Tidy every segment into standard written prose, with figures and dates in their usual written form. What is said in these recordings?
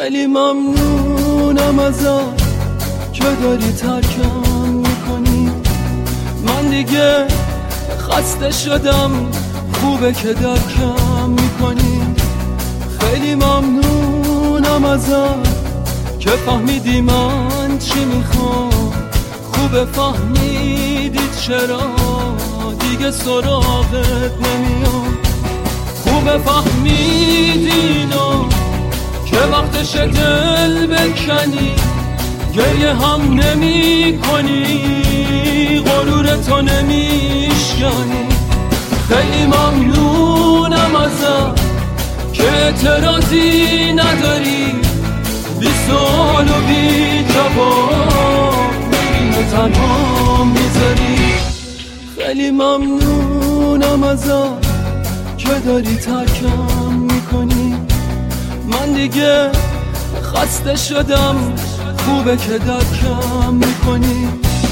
خیلی ممنونم ازت که داری ترکم میکنی. من دیگه خسته شدم، خوبه که درکم میکنی. خیلی ممنونم ازت که فهمیدی من چی میخوام. خوبه فهمیدی چرا دیگه سراغت نمیام. خوبه فهمیدی نو که وقتش دل بکنی، گریه هم نمی کنی، غرورتو نمیشکنی. خیلی ممنونم ازت که اعتراضی نداری، بی سوال و بی جواب میریم و تنها میذاری. خیلی ممنونم ازت که داری ترکم میکنی. من دیگه خسته شدم، خوبه که درکم میکنی.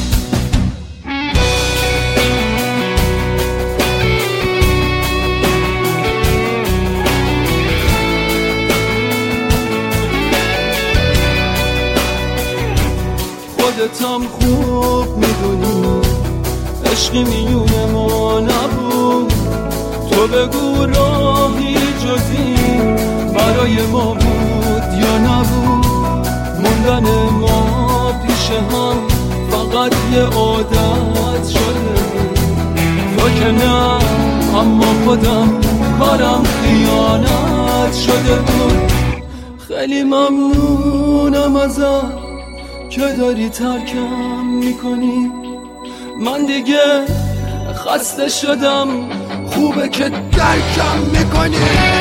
خودتم خوب میدونی عشقی میون ما نبود. تو بگو راهی جزی برای ما بود یا نبود. موندن ما پیش هم فقط یه عادت شده بود. تو که نه، اما خودم کارم خیانت شده بود. خیلی ممنونم ازت که داری ترکم میکنی. من دیگه خسته شدم، خوبه که درکم میکنی.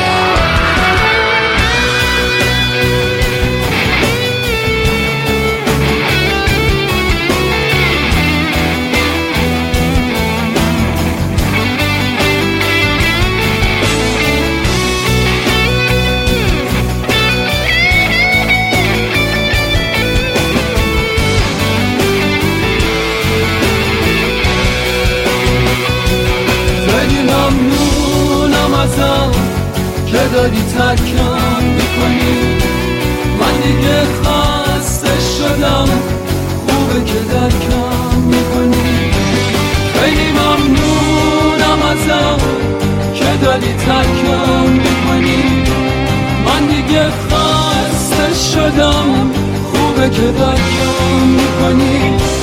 که داری ترکم میکنی. من دیگه خسته شدم، خوبه که درکم میکنی. خیلی ممنونم ازم که داری ترکم میکنی. من دیگه خسته شدم، خوبه که درکم میکنی.